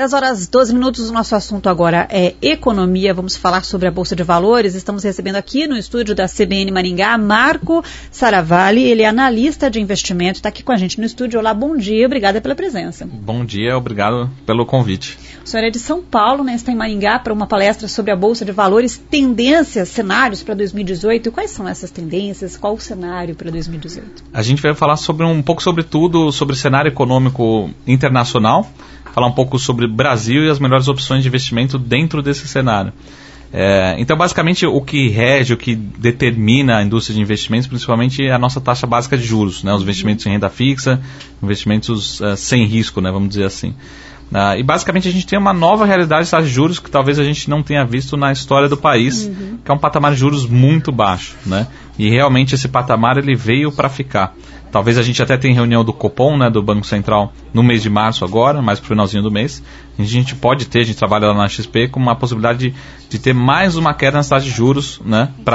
10h12, o nosso assunto agora é economia. Vamos falar sobre a Bolsa de Valores. Estamos recebendo aqui no estúdio da CBN Maringá, Marco Saravalli, ele é analista de investimento, está aqui com a gente no estúdio. Olá, bom dia, obrigada pela presença. Bom dia, obrigado pelo convite. O senhor é de São Paulo, né? Está em Maringá para uma palestra sobre a Bolsa de Valores, tendências, cenários para 2018. Quais são essas tendências? Qual o cenário para 2018? A gente vai falar um pouco sobre tudo, sobre o cenário econômico internacional, falar um pouco sobre o Brasil e as melhores opções de investimento dentro desse cenário. Então, basicamente, o que rege, o que determina a indústria de investimentos, principalmente é a nossa taxa básica de juros, né? Os investimentos em renda fixa, investimentos sem risco, né? Vamos dizer assim. E basicamente a gente tem uma nova realidade de taxa de juros que talvez a gente não tenha visto na história do país, que é um patamar de juros muito baixo, né? E realmente esse patamar ele veio para ficar. Talvez a gente até tenha reunião do Copom, né, do Banco Central, no mês de março agora, mais para o finalzinho do mês. A gente pode ter, a gente trabalha lá na XP, com uma possibilidade de ter mais uma queda nas taxas de juros, né, para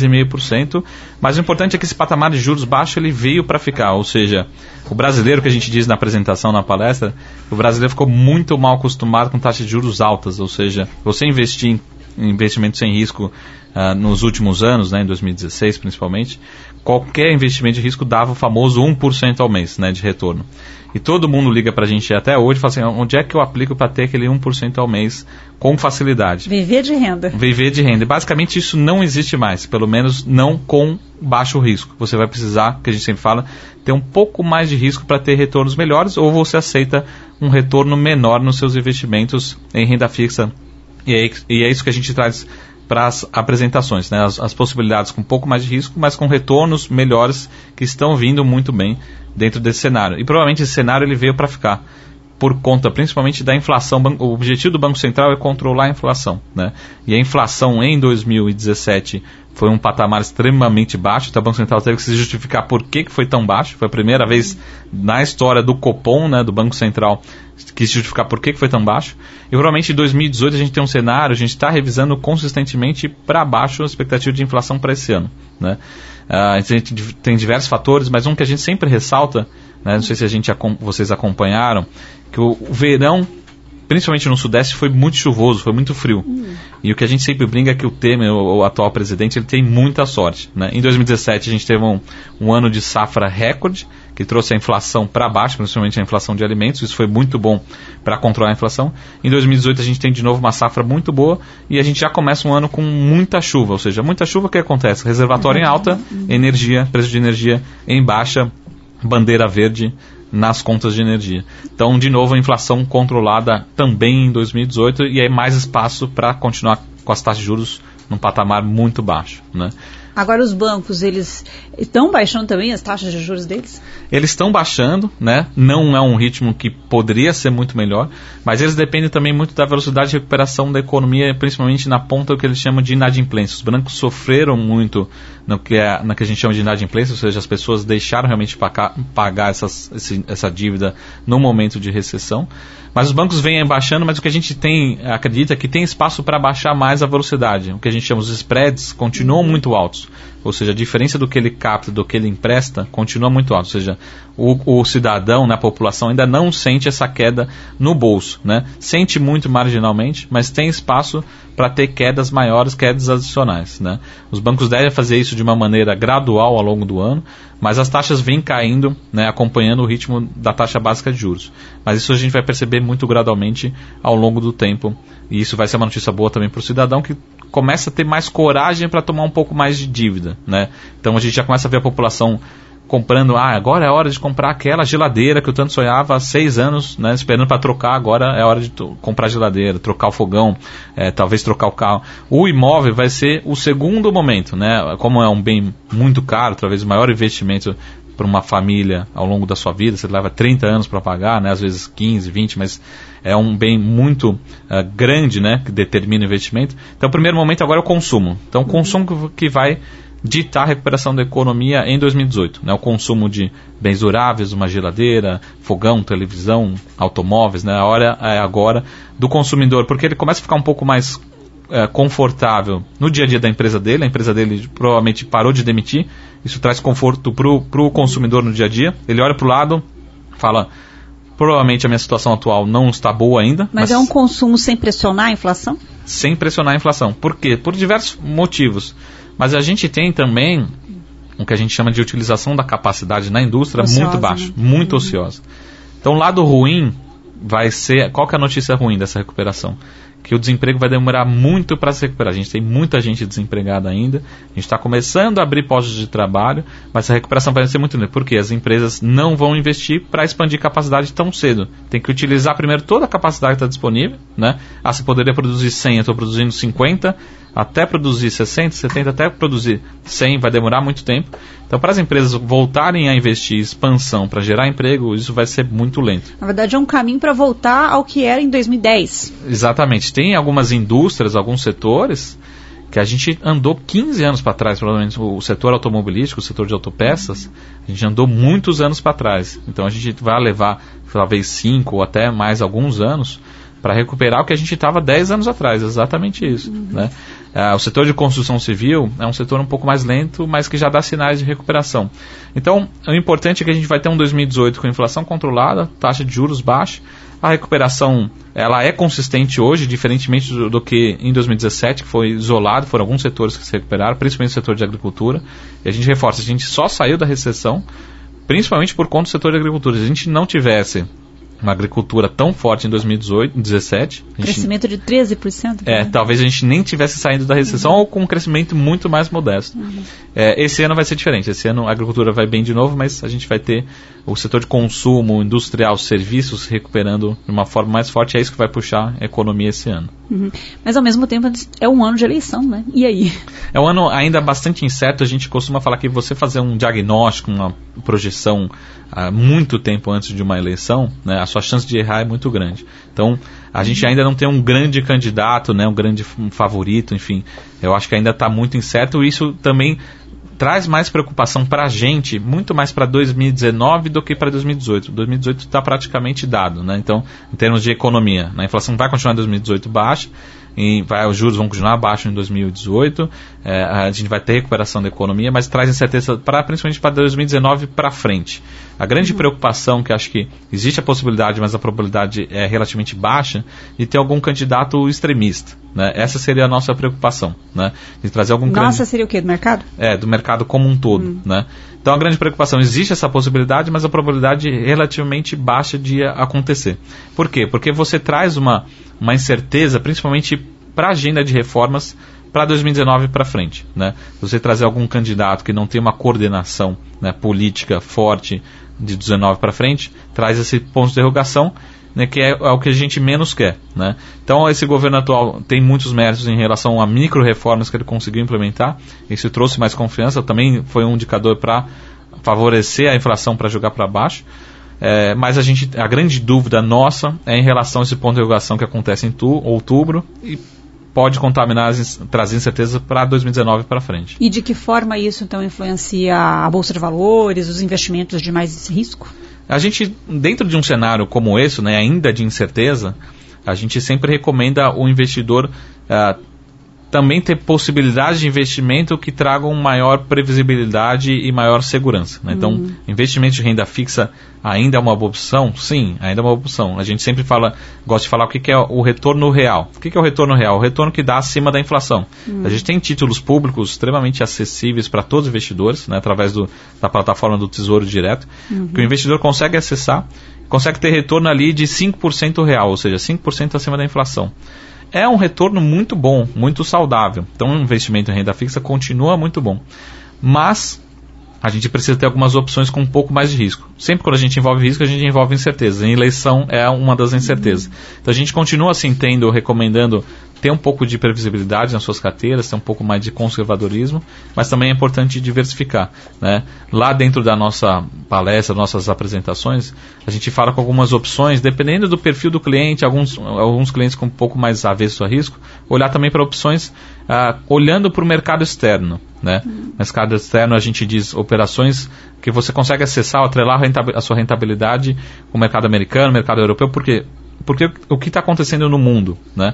6,5%. Mas o importante é que esse patamar de juros baixo ele veio para ficar. Ou seja, o brasileiro, que a gente diz na apresentação, na palestra, o brasileiro ficou muito mal acostumado com taxas de juros altas. Ou seja, você investir em investimento sem risco nos últimos anos, né, em 2016 principalmente, qualquer investimento de risco dava o famoso 1% ao mês, né, de retorno. E todo mundo liga para a gente até hoje e fala assim, onde é que eu aplico para ter aquele 1% ao mês com facilidade? Viver de renda. Viver de renda. E basicamente isso não existe mais, pelo menos não com baixo risco. Você vai precisar, que a gente sempre fala, ter um pouco mais de risco para ter retornos melhores, ou você aceita um retorno menor nos seus investimentos em renda fixa. E é isso que a gente traz para as apresentações, né? As possibilidades com um pouco mais de risco, mas com retornos melhores que estão vindo muito bem dentro desse cenário. E provavelmente esse cenário ele veio para ficar, por conta principalmente da inflação. O objetivo do Banco Central é controlar a inflação, né? E a inflação em 2017 foi um patamar extremamente baixo, então o Banco Central teve que se justificar por que foi tão baixo. Foi a primeira vez na história do Copom, né, do Banco Central, que se justificar por que foi tão baixo. E provavelmente em 2018 a gente tem um cenário, a gente está revisando consistentemente para baixo a expectativa de inflação para esse ano, né? A gente tem diversos fatores, mas um que a gente sempre ressalta, né, não sei se vocês acompanharam, que o verão, principalmente no Sudeste, foi muito chuvoso, foi muito frio. E o que a gente sempre brinca é que o Temer, o atual presidente, ele tem muita sorte, né? Em 2017 a gente teve um ano de safra recorde, que trouxe a inflação para baixo, principalmente a inflação de alimentos. Isso foi muito bom para controlar a inflação. Em 2018 a gente tem de novo uma safra muito boa e a gente já começa um ano com muita chuva. Ou seja, muita chuva, o que acontece? Reservatório em alta, energia, preço de energia em baixa, bandeira verde nas contas de energia. Então, de novo, a inflação controlada também em 2018 e aí mais espaço para continuar com as taxas de juros num patamar muito baixo, né? Agora, os bancos, eles estão baixando também as taxas de juros deles? Eles estão baixando, né? Não é um ritmo que poderia ser muito melhor, mas eles dependem também muito da velocidade de recuperação da economia, principalmente na ponta do que eles chamam de inadimplência. Os bancos sofreram muito no que a gente chama de inadimplência, ou seja, as pessoas deixaram realmente pagar essa dívida no momento de recessão. Mas os bancos vêm baixando, mas o que a gente acredita que tem espaço para baixar mais a velocidade. O que a gente chama os spreads continuam muito altos. Ou seja, a diferença do que ele capta do que ele empresta continua muito alta. Ou seja, o cidadão, né, a população ainda não sente essa queda no bolso, né? Sente muito marginalmente, mas tem espaço para ter quedas maiores, quedas adicionais, né? Os bancos devem fazer isso de uma maneira gradual ao longo do ano, mas as taxas vêm caindo, né, acompanhando o ritmo da taxa básica de juros. Mas isso a gente vai perceber muito gradualmente ao longo do tempo. E isso vai ser uma notícia boa também para o cidadão, que começa a ter mais coragem para tomar um pouco mais de dívida, né? Então a gente já começa a ver a população comprando, agora é a hora de comprar aquela geladeira que eu tanto sonhava há 6 anos, né, esperando para trocar. Agora é a hora de comprar geladeira, trocar o fogão, talvez trocar o carro. O imóvel vai ser o segundo momento, né? Como é um bem muito caro, talvez o maior investimento para uma família ao longo da sua vida, você leva 30 anos para pagar, né, às vezes 15, 20, mas é um bem muito grande, né, que determina o investimento. Então o primeiro momento agora é o consumo. Então o consumo que vai ditar a recuperação da economia em 2018, né? O consumo de bens duráveis, uma geladeira, fogão, televisão, automóveis, né? A hora é agora do consumidor, porque ele começa a ficar um pouco mais confortável no dia a dia da empresa dele. A empresa dele provavelmente parou de demitir, isso traz conforto para o consumidor no dia a dia. Ele olha para o lado, fala, Provavelmente a minha situação atual não está boa ainda. Mas é um consumo sem pressionar a inflação? Sem pressionar a inflação. Por quê? Por diversos motivos. Mas a gente tem também o que a gente chama de utilização da capacidade na indústria ociosa, muito baixa, muito ociosa. Então, o lado ruim vai ser... Qual que é a notícia ruim dessa recuperação? Que o desemprego vai demorar muito para se recuperar. A gente tem muita gente desempregada ainda, a gente está começando a abrir postos de trabalho, mas a recuperação vai ser muito lenta, porque as empresas não vão investir para expandir capacidade tão cedo. Tem que utilizar primeiro toda a capacidade que está disponível, né? Se poderia produzir 100, eu estou produzindo 50, até produzir 60, 70, até produzir 100, vai demorar muito tempo. Então, para as empresas voltarem a investir em expansão para gerar emprego, isso vai ser muito lento. Na verdade, é um caminho para voltar ao que era em 2010. Exatamente. Tem algumas indústrias, alguns setores, que a gente andou 15 anos para trás, provavelmente o setor automobilístico, o setor de autopeças, a gente andou muitos anos para trás. Então, a gente vai levar, talvez 5 ou até mais alguns anos para recuperar o que a gente estava 10 anos atrás, exatamente isso. Né? O setor de construção civil é um setor um pouco mais lento, mas que já dá sinais de recuperação. Então, o importante é que a gente vai ter um 2018 com inflação controlada, taxa de juros baixa. A recuperação ela é consistente hoje, diferentemente do que em 2017, que foi isolado, foram alguns setores que se recuperaram, principalmente o setor de agricultura. E a gente reforça, a gente só saiu da recessão, principalmente por conta do setor de agricultura. Se a gente não tivesse uma agricultura tão forte em 2017. Crescimento de 13%. Talvez a gente nem tivesse saído da recessão ou com um crescimento muito mais modesto. Esse ano vai ser diferente. Esse ano a agricultura vai bem de novo, mas a gente vai ter o setor de consumo, industrial, serviços recuperando de uma forma mais forte. É isso que vai puxar a economia esse ano. Mas ao mesmo tempo é um ano de eleição, né? E aí? É um ano ainda bastante incerto. A gente costuma falar que você fazer um diagnóstico, uma projeção muito tempo antes de uma eleição, né, a sua chance de errar é muito grande. Então, a gente ainda não tem um grande candidato, né, um grande favorito, enfim. Eu acho que ainda está muito incerto e isso também traz mais preocupação para a gente, muito mais para 2019 do que para 2018. 2018 está praticamente dado, né? Então, em termos de economia, a inflação vai continuar em 2018 baixa, os juros vão continuar baixos em 2018, a gente vai ter recuperação da economia, mas traz incerteza principalmente para 2019 para frente. A grande preocupação, que acho que existe a possibilidade, mas a probabilidade é relativamente baixa, de ter algum candidato extremista. Né? Essa seria a nossa preocupação. Né? De trazer algum seria o quê? Do mercado? Do mercado como um todo. Né? Então a grande preocupação, existe essa possibilidade, mas a probabilidade é relativamente baixa de acontecer. Por quê? Porque você traz uma incerteza, principalmente para a agenda de reformas para 2019 para frente. Né? Você trazer algum candidato que não tem uma coordenação, né, política forte de 19 para frente, traz esse ponto de interrogação, né, que é o que a gente menos quer. Né? Então, esse governo atual tem muitos méritos em relação a micro-reformas que ele conseguiu implementar. Isso trouxe mais confiança, também foi um indicador para favorecer a inflação para jogar para baixo. Mas a grande dúvida nossa é em relação a esse ponto de interrogação que acontece em outubro e pode contaminar, trazer incerteza para 2019 para frente. E de que forma isso, então, influencia a Bolsa de Valores, os investimentos de mais risco? A gente, dentro de um cenário como esse, né, ainda de incerteza, a gente sempre recomenda o investidor também ter possibilidades de investimento que tragam maior previsibilidade e maior segurança. Né? Então, investimento de renda fixa ainda é uma boa opção? Sim, ainda é uma boa opção. A gente sempre gosta de falar o que é o retorno real. O que é o retorno real? O retorno que dá acima da inflação. A gente tem títulos públicos extremamente acessíveis para todos os investidores, né, através da plataforma do Tesouro Direto, que o investidor consegue acessar, consegue ter retorno ali de 5% real, ou seja, 5% acima da inflação. É um retorno muito bom, muito saudável. Então, o investimento em renda fixa continua muito bom. Mas a gente precisa ter algumas opções com um pouco mais de risco. Sempre quando a gente envolve risco, a gente envolve incerteza. Em eleição é uma das incertezas. Então, a gente continua assim recomendando ter um pouco de previsibilidade nas suas carteiras, ter um pouco mais de conservadorismo, mas também é importante diversificar. Né? Lá dentro da nossa palestra, nossas apresentações, a gente fala com algumas opções, dependendo do perfil do cliente, alguns clientes com um pouco mais avesso a risco, olhar também para opções olhando para o mercado externo. Né? Mercado externo, a gente diz operações que você consegue acessar, atrelar a sua rentabilidade com o mercado americano, mercado europeu, porque o que está acontecendo no mundo, né?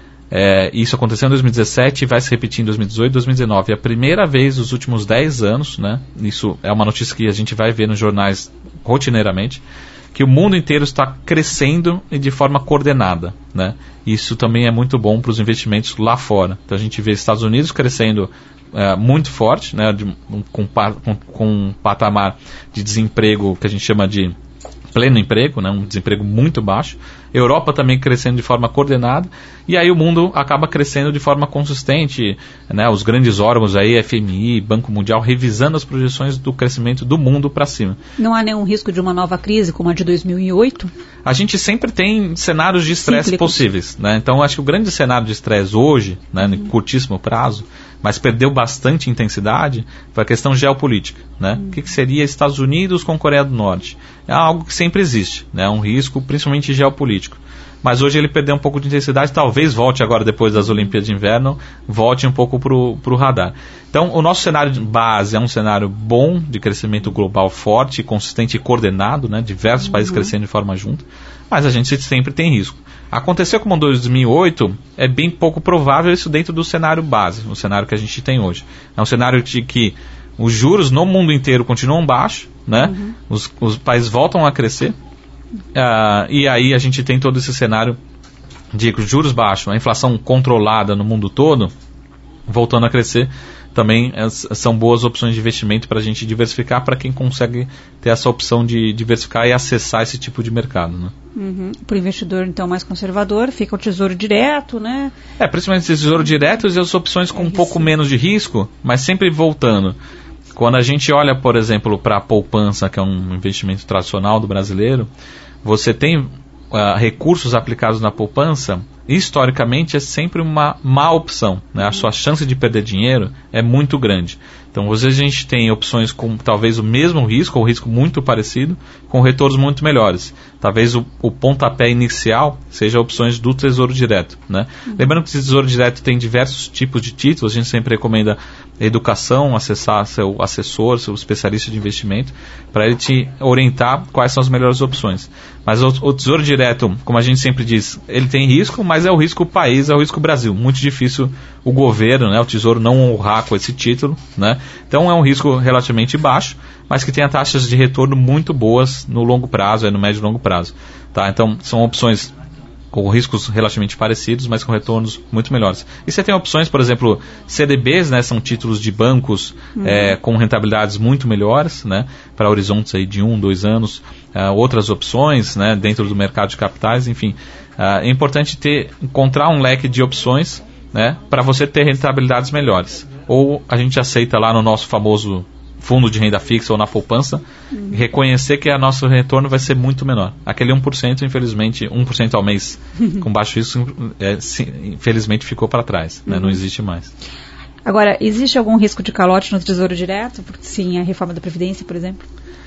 Isso aconteceu em 2017 e vai se repetir em 2018 e 2019. É a primeira vez nos últimos 10 anos, né? Isso é uma notícia que a gente vai ver nos jornais rotineiramente, que o mundo inteiro está crescendo e de forma coordenada, né? Isso também é muito bom para os investimentos lá fora. Então a gente vê Estados Unidos crescendo muito forte, né? Com um patamar de desemprego que a gente chama de pleno emprego, né? Um desemprego muito baixo. Europa também crescendo de forma coordenada, e aí o mundo acaba crescendo de forma consistente, né? Os grandes órgãos aí, FMI, Banco Mundial, revisando as projeções do crescimento do mundo para cima. Não há nenhum risco de uma nova crise como a de 2008? A gente sempre tem cenários de estresse possíveis, né? Então acho que o grande cenário de estresse hoje, né, no curtíssimo prazo, mas perdeu bastante intensidade, foi a questão geopolítica, né? O que seria Estados Unidos com Coreia do Norte? É algo que sempre existe, né? Um risco principalmente geopolítico. Mas hoje ele perdeu um pouco de intensidade, talvez volte agora depois das Olimpíadas de Inverno, volte um pouco para o radar. Então o nosso cenário de base é um cenário bom de crescimento global forte, consistente e coordenado, né? Diversos países crescendo de forma junta, mas a gente sempre tem risco. Aconteceu como em 2008, é bem pouco provável isso dentro do cenário base, o cenário que a gente tem hoje. É um cenário de que os juros no mundo inteiro continuam baixos, né? Os países voltam a crescer, e aí a gente tem todo esse cenário de juros baixos, a inflação controlada no mundo todo, voltando a crescer. Também são boas opções de investimento para a gente diversificar, para quem consegue ter essa opção de diversificar e acessar esse tipo de mercado, né? Para o investidor, então, mais conservador, fica o tesouro direto, né? Principalmente esse tesouro direto e as opções com um pouco menos de risco, mas sempre voltando. Quando a gente olha, por exemplo, para a poupança, que é um investimento tradicional do brasileiro, você tem recursos aplicados na poupança, historicamente é sempre uma má opção, né? A sua chance de perder dinheiro é muito grande. Então, às vezes a gente tem opções com talvez o mesmo risco, ou risco muito parecido, com retornos muito melhores. Talvez o pontapé inicial seja opções do Tesouro Direto, né? Lembrando que o Tesouro Direto tem diversos tipos de títulos, a gente sempre recomenda educação, acessar seu assessor, seu especialista de investimento, para ele te orientar quais são as melhores opções. Mas o Tesouro Direto, como a gente sempre diz, ele tem risco, mas é o risco país, é o risco Brasil. Muito difícil o governo, né, o Tesouro não honrar com esse título, né? Então é um risco relativamente baixo, mas que tem taxas de retorno muito boas no longo prazo, no médio e longo prazo. Tá? Então são opções com riscos relativamente parecidos, mas com retornos muito melhores. E você tem opções, por exemplo, CDBs, né, são títulos de bancos com rentabilidades muito melhores, né, para horizontes aí de 1, 2 anos, outras opções, né, dentro do mercado de capitais, enfim. É importante encontrar um leque de opções, né, para você ter rentabilidades melhores. Ou a gente aceita lá no nosso famoso fundo de renda fixa ou na poupança, reconhecer que o nosso retorno vai ser muito menor. Aquele 1%, infelizmente, 1% ao mês com baixo risco, infelizmente ficou para trás, né? Não existe mais. Agora, existe algum risco de calote no Tesouro Direto? Porque sim, a reforma da Previdência, por exemplo?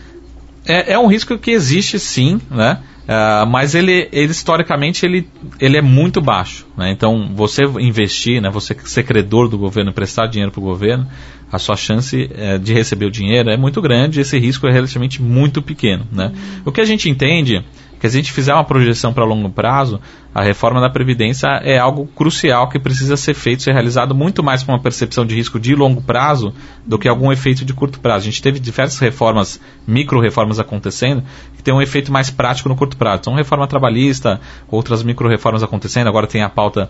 É um risco que existe sim, né? Mas ele historicamente ele é muito baixo, né? Então você investir, né, você ser credor do governo, prestar dinheiro para o governo, a sua chance de receber o dinheiro é muito grande, esse risco é relativamente muito pequeno, né? O que a gente entende é que se a gente fizer uma projeção para longo prazo, a reforma da Previdência é algo crucial que precisa ser feito, ser realizado muito mais com uma percepção de risco de longo prazo do que algum efeito de curto prazo. A gente teve diversas reformas, micro-reformas acontecendo, que tem um efeito mais prático no curto prazo. Então, reforma trabalhista, outras micro-reformas acontecendo, agora tem a pauta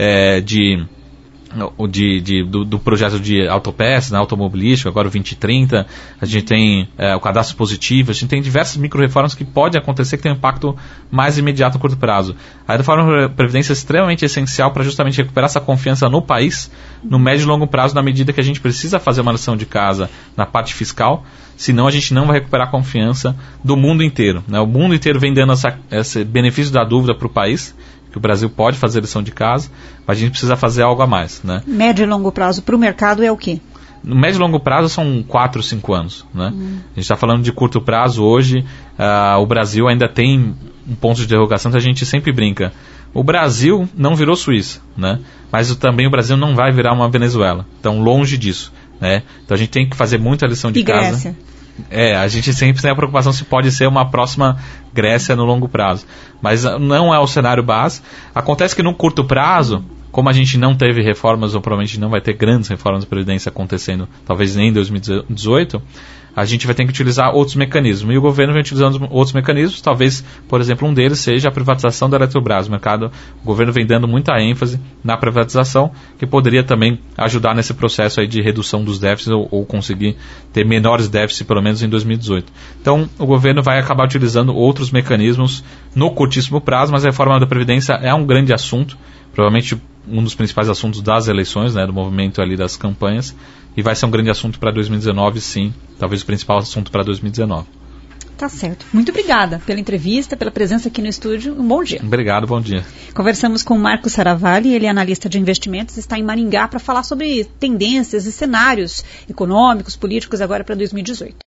do projeto de autopeças, né, automobilístico, agora o 2030, a gente tem o cadastro positivo, a gente tem diversas micro-reformas que podem acontecer que tem um impacto mais imediato no curto prazo. A reforma da Previdência é extremamente essencial para justamente recuperar essa confiança no país, no médio e longo prazo, na medida que a gente precisa fazer uma lição de casa na parte fiscal, senão a gente não vai recuperar a confiança do mundo inteiro, né? O mundo inteiro vem dando esse benefício da dúvida para o país, que o Brasil pode fazer lição de casa, mas a gente precisa fazer algo a mais, né? Médio e longo prazo para o mercado é o quê? No médio e longo prazo são 4, 5 anos, né? A gente está falando de curto prazo hoje, o Brasil ainda tem um ponto de interrogação que a gente sempre brinca. O Brasil não virou Suíça, né? Mas também o Brasil não vai virar uma Venezuela, então longe disso, né? Então a gente tem que fazer muita lição de casa. Grécia? A gente sempre tem a preocupação se pode ser uma próxima Grécia no longo prazo. Mas não é o cenário base. Acontece que no curto prazo, como a gente não teve reformas, ou provavelmente não vai ter grandes reformas da Previdência acontecendo, talvez nem em 2018, a gente vai ter que utilizar outros mecanismos. E o governo vem utilizando outros mecanismos, talvez, por exemplo, um deles seja a privatização da Eletrobras. O governo vem dando muita ênfase na privatização, que poderia também ajudar nesse processo aí de redução dos déficits ou conseguir ter menores déficits, pelo menos em 2018. Então, o governo vai acabar utilizando outros mecanismos no curtíssimo prazo, mas a reforma da Previdência é um grande assunto, provavelmente um dos principais assuntos das eleições, né, do movimento ali das campanhas, e vai ser um grande assunto para 2019, sim, talvez o principal assunto para 2019. Tá certo. Muito obrigada pela entrevista, pela presença aqui no estúdio. Um bom dia. Obrigado, bom dia. Conversamos com o Marco Saravalli, ele é analista de investimentos, está em Maringá para falar sobre tendências e cenários econômicos, políticos agora para 2018.